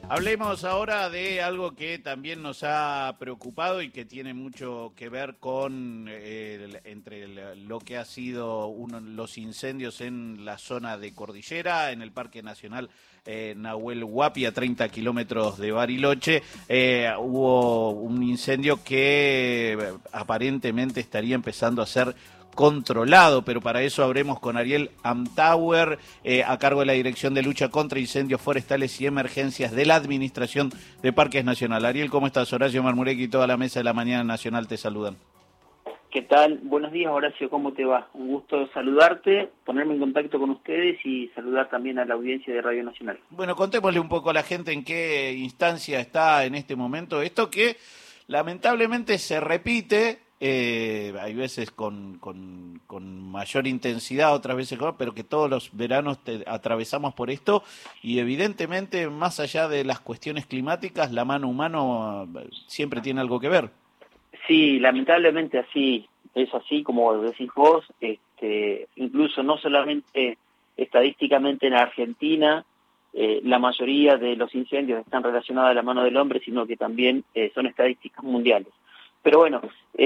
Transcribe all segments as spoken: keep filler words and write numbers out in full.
Hablemos ahora de algo que también nos ha preocupado y que tiene mucho que ver con eh, el, entre el, lo que ha sido uno, los incendios en la zona de Cordillera, en el Parque Nacional eh, Nahuel Huapi, a treinta kilómetros de Bariloche. Eh, hubo un incendio que aparentemente estaría empezando a ser controlado, pero para eso habremos con Ariel Amtauer, eh, a cargo de la Dirección de Lucha contra Incendios Forestales y Emergencias de la Administración de Parques Nacional. Ariel, ¿cómo estás? Horacio Marmurecki y toda la mesa de la Mañana Nacional te saludan. ¿Qué tal? Buenos días, Horacio, ¿cómo te va? Un gusto saludarte, ponerme en contacto con ustedes y saludar también a la audiencia de Radio Nacional. Bueno, contémosle un poco a la gente en qué instancia está en este momento esto que lamentablemente se repite. Eh, hay veces con, con, con mayor intensidad, otras veces con, pero que todos los veranos te, atravesamos por esto y evidentemente más allá de las cuestiones climáticas, la mano humana siempre tiene algo que ver. Sí, lamentablemente así, es así como decís vos, este, incluso no solamente estadísticamente en Argentina, eh, la mayoría de los incendios están relacionados a la mano del hombre, sino que también eh, son estadísticas mundiales. Pero bueno,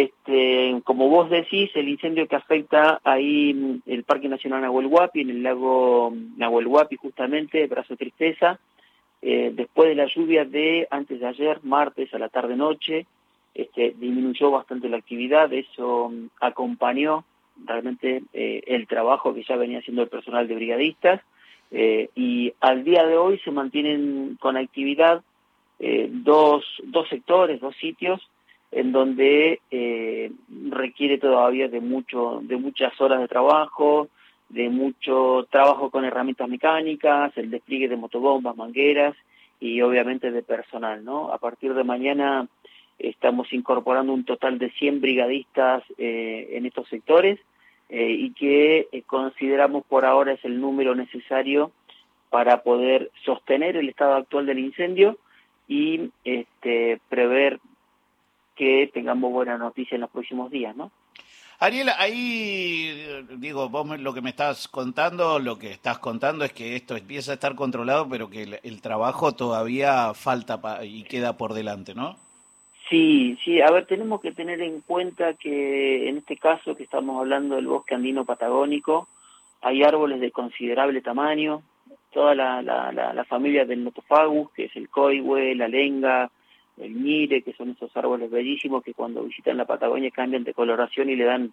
este, como vos decís, el incendio que afecta ahí el Parque Nacional Nahuel Huapi, en el lago Nahuel Huapi justamente, Brazo Tristeza, eh, después de la lluvia de antes de ayer, martes a la tarde-noche, este, disminuyó bastante la actividad, eso um, acompañó realmente eh, el trabajo que ya venía haciendo el personal de brigadistas, eh, y al día de hoy se mantienen con actividad eh, dos, dos sectores, dos sitios, en donde eh, requiere todavía de mucho de muchas horas de trabajo, de mucho trabajo con herramientas mecánicas, el despliegue de motobombas, mangueras y obviamente de personal, ¿no? A partir de mañana estamos incorporando un total de cien brigadistas eh, en estos sectores eh, y que eh, consideramos por ahora es el número necesario para poder sostener el estado actual del incendio y este, prever que tengamos buena noticia en los próximos días, ¿no? Ariel, ahí, digo, vos lo que me estás contando, lo que estás contando es que esto empieza a estar controlado, pero que el, el trabajo todavía falta pa, y queda por delante, ¿no? Sí, sí, a ver, tenemos que tener en cuenta que en este caso que estamos hablando del bosque andino patagónico, hay árboles de considerable tamaño, toda la, la, la, la familia del Nothofagus, que es el coihue, la lenga, el ñire, que son esos árboles bellísimos que cuando visitan la Patagonia cambian de coloración y le dan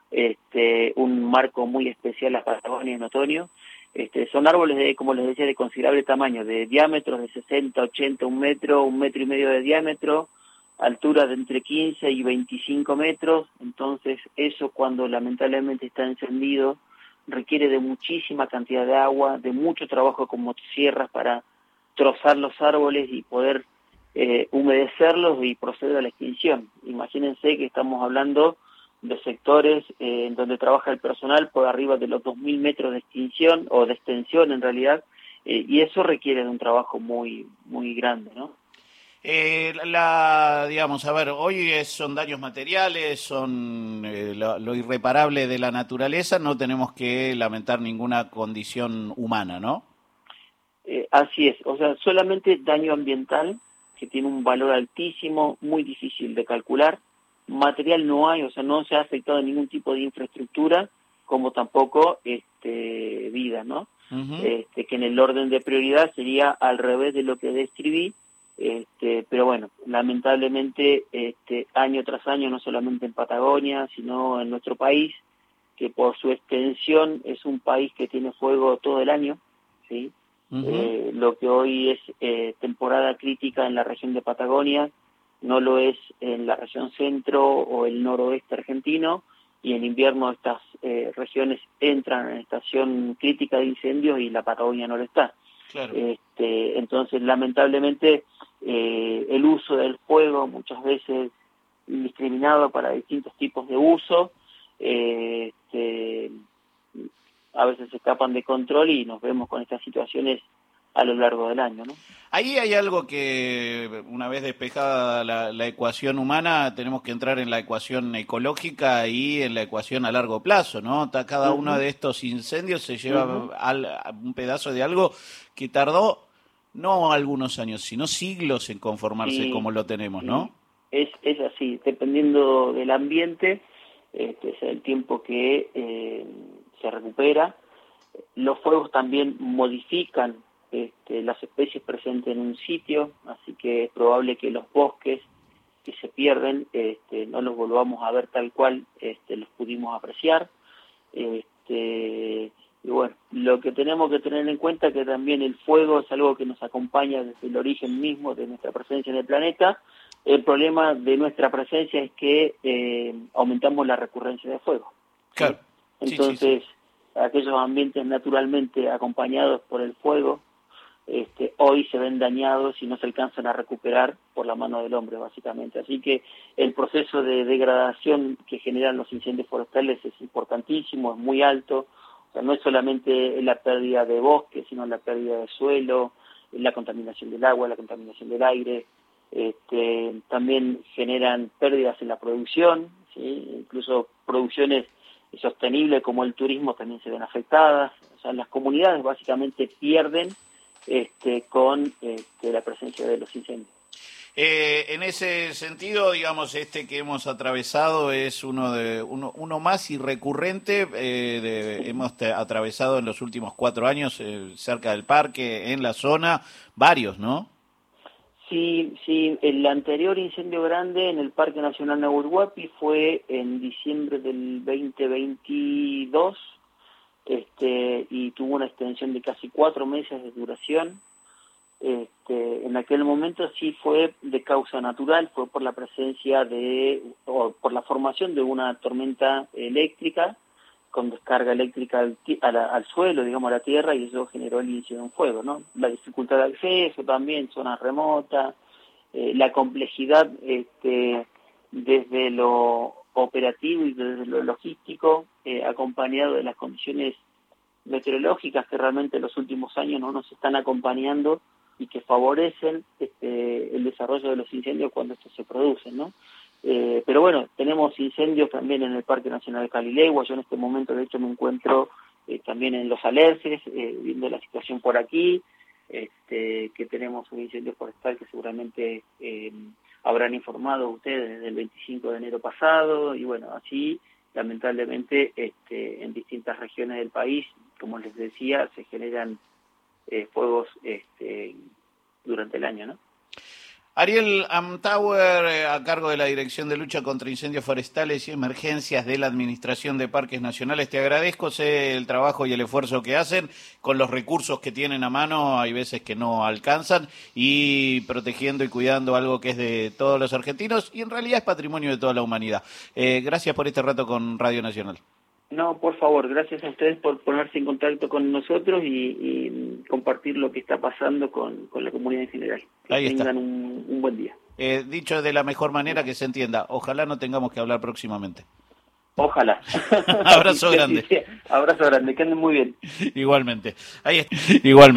este un marco muy especial a la Patagonia en otoño. Este, son árboles, de, como les decía, de considerable tamaño, de diámetros de sesenta, ochenta, un metro, un metro y medio de diámetro, altura de entre quince y veinticinco metros, entonces eso cuando lamentablemente está encendido requiere de muchísima cantidad de agua, de mucho trabajo con motosierras para trozar los árboles y poder Eh, humedecerlos y proceder a la extinción. Imagínense que estamos hablando de sectores eh, en donde trabaja el personal por arriba de los dos mil metros de extinción o de extensión en realidad, eh, y eso requiere de un trabajo muy muy grande, ¿no? Eh, la, digamos, a ver, hoy es, son daños materiales, son eh, lo, lo irreparable de la naturaleza, no tenemos que lamentar ninguna condición humana, ¿no? Eh, así es, o sea, solamente daño ambiental, que tiene un valor altísimo, muy difícil de calcular. Material no hay, o sea, no se ha afectado ningún tipo de infraestructura, como tampoco este, vida, ¿no? Uh-huh. Este, que en el orden de prioridad sería al revés de lo que describí, este, pero bueno, lamentablemente este, año tras año, no solamente en Patagonia, sino en nuestro país, que por su extensión es un país que tiene fuego todo el año, ¿sí? Uh-huh. Eh, lo que hoy es eh, temporada crítica en la región de Patagonia, no lo es en la región centro o el noroeste argentino, y en invierno estas eh, regiones entran en estación crítica de incendios y la Patagonia no lo está. Claro. Este, entonces, lamentablemente, eh, el uso del fuego muchas veces indiscriminado para distintos tipos de uso, eh, este, a veces se escapan de control y nos vemos con estas situaciones a lo largo del año, ¿no? Ahí hay algo que, una vez despejada la, la ecuación humana, tenemos que entrar en la ecuación ecológica y en la ecuación a largo plazo, ¿no? Cada uh-huh. uno de estos incendios se lleva uh-huh. al, un pedazo de algo que tardó no algunos años, sino siglos en conformarse Sí, como lo tenemos, sí. ¿no? Es, es así, dependiendo del ambiente, este, es el tiempo que eh, se recupera. Los fuegos también modifican este, las especies presentes en un sitio, así que es probable que los bosques que se pierden este, no los volvamos a ver tal cual este, los pudimos apreciar. Este, y bueno, lo que tenemos que tener en cuenta es que también el fuego es algo que nos acompaña desde el origen mismo de nuestra presencia en el planeta. El problema de nuestra presencia es que eh, aumentamos la recurrencia de fuego. ¿Sí? Claro. Entonces, sí, sí, sí. aquellos ambientes naturalmente acompañados por el fuego, este, hoy se ven dañados y no se alcanzan a recuperar por la mano del hombre, básicamente. Así que el proceso de degradación que generan los incendios forestales es importantísimo, es muy alto. O sea, no es solamente la pérdida de bosque, sino la pérdida de suelo, la contaminación del agua, la contaminación del aire. Este, también generan pérdidas en la producción, ¿sí? Incluso producciones sostenibles como el turismo también se ven afectadas. O sea, las comunidades básicamente pierden este, con este, la presencia de los incendios. Eh, en ese sentido, digamos, este que hemos atravesado es uno de uno, uno más y recurrente. Eh, de, hemos te, atravesado en los últimos cuatro años eh, cerca del parque, en la zona, varios, ¿no? Sí, sí, el anterior incendio grande en el Parque Nacional Nahuel Huapi fue en diciembre del veinte veintidós este, y tuvo una extensión de casi cuatro meses de duración. Este, en aquel momento sí fue de causa natural, fue por la presencia de, o por la formación de una tormenta eléctrica con descarga eléctrica al, a la, al suelo, digamos, a la tierra, y eso generó el inicio de un fuego, ¿no? La dificultad de acceso también, zonas remotas, eh, la complejidad este, desde lo operativo y desde lo logístico, eh, acompañado de las condiciones meteorológicas que realmente en los últimos años no nos están acompañando y que favorecen este, el desarrollo de los incendios cuando estos se producen, ¿no? Eh, pero bueno, tenemos incendios también en el Parque Nacional Calilegua. Yo en este momento, de hecho, me encuentro eh, también en Los Alerces, eh, viendo la situación por aquí, este, que tenemos un incendio forestal que seguramente eh, habrán informado ustedes desde el veinticinco de enero pasado, y bueno, así, lamentablemente, este, en distintas regiones del país, como les decía, se generan eh, fuegos este, durante el año, ¿no? Ariel Amtauer, eh, a cargo de la Dirección de Lucha contra Incendios Forestales y Emergencias de la Administración de Parques Nacionales, te agradezco, sé el trabajo y el esfuerzo que hacen con los recursos que tienen a mano, hay veces que no alcanzan, y protegiendo y cuidando algo que es de todos los argentinos y en realidad es patrimonio de toda la humanidad. Eh, gracias por este rato con Radio Nacional. No, por favor, gracias a ustedes por ponerse en contacto con nosotros y, y compartir lo que está pasando con, con la comunidad en general. Que Ahí tengan está. un, un buen día. Eh, dicho de la mejor manera que se entienda, ojalá no tengamos que hablar próximamente. Ojalá. Abrazo grande. Abrazo grande, que anden muy bien. Igualmente. Ahí está. Igualmente.